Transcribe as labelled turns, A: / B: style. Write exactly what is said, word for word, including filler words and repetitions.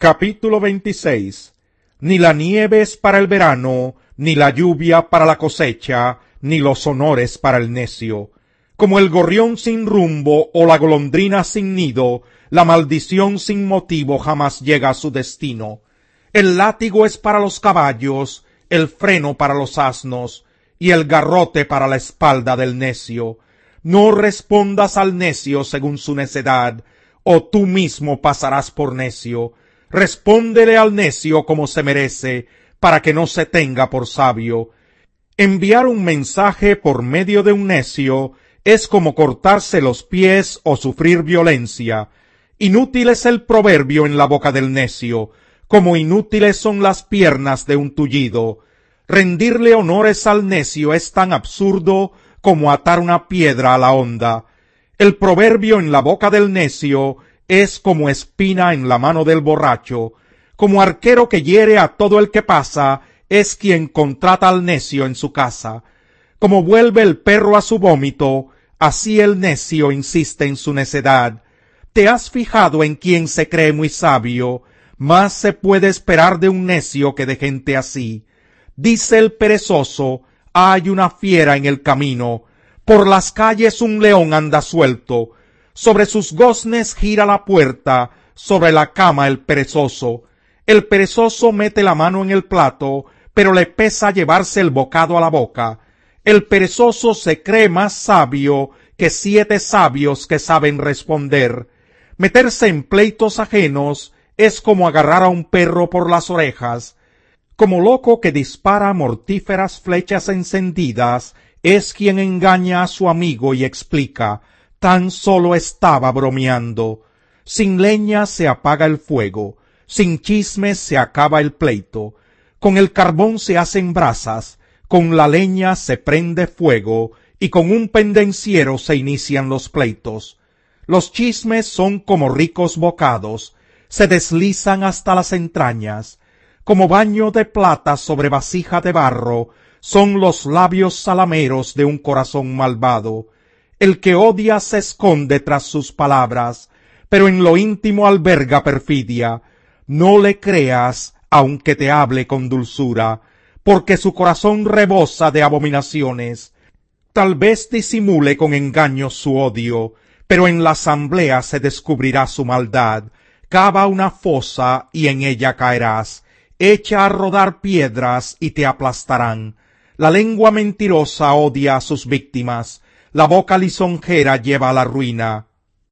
A: Capítulo veintiséis. Ni la nieve es para el verano, ni la lluvia para la cosecha, ni los honores para el necio. Como el gorrión sin rumbo o la golondrina sin nido, la maldición sin motivo jamás llega a su destino. El látigo es para los caballos, el freno para los asnos, y el garrote para la espalda del necio. No respondas al necio según su necedad, o tú mismo pasarás por necio. Respóndele al necio como se merece, para que no se tenga por sabio. Enviar un mensaje por medio de un necio es como cortarse los pies o sufrir violencia. Inútil es el proverbio en la boca del necio, como inútiles son las piernas de un tullido. Rendirle honores al necio es tan absurdo como atar una piedra a la honda. El proverbio en la boca del necio es como espina en la mano del borracho. Como arquero que hiere a todo el que pasa, es quien contrata al necio en su casa. Como vuelve el perro a su vómito, así el necio insiste en su necedad. ¿Te has fijado en quien se cree muy sabio? Más se puede esperar de un necio que de gente así. Dice el perezoso, hay una fiera en el camino. Por las calles un león anda suelto. Sobre sus goznes gira la puerta, sobre la cama el perezoso. El perezoso mete la mano en el plato, pero le pesa llevarse el bocado a la boca. El perezoso se cree más sabio que siete sabios que saben responder. Meterse en pleitos ajenos es como agarrar a un perro por las orejas. Como loco que dispara mortíferas flechas encendidas, es quien engaña a su amigo y explica, tan solo estaba bromeando. Sin leña se apaga el fuego, sin chismes se acaba el pleito. Con el carbón se hacen brasas, con la leña se prende fuego, y con un pendenciero se inician los pleitos. Los chismes son como ricos bocados, se deslizan hasta las entrañas. Como baño de plata sobre vasija de barro, son los labios salameros de un corazón malvado. El que odia se esconde tras sus palabras, pero en lo íntimo alberga perfidia. No le creas, aunque te hable con dulzura, porque su corazón rebosa de abominaciones. Tal vez disimule con engaños su odio, pero en la asamblea se descubrirá su maldad. Cava una fosa y en ella caerás. Echa a rodar piedras y te aplastarán. La lengua mentirosa odia a sus víctimas. La boca lisonjera lleva a la ruina.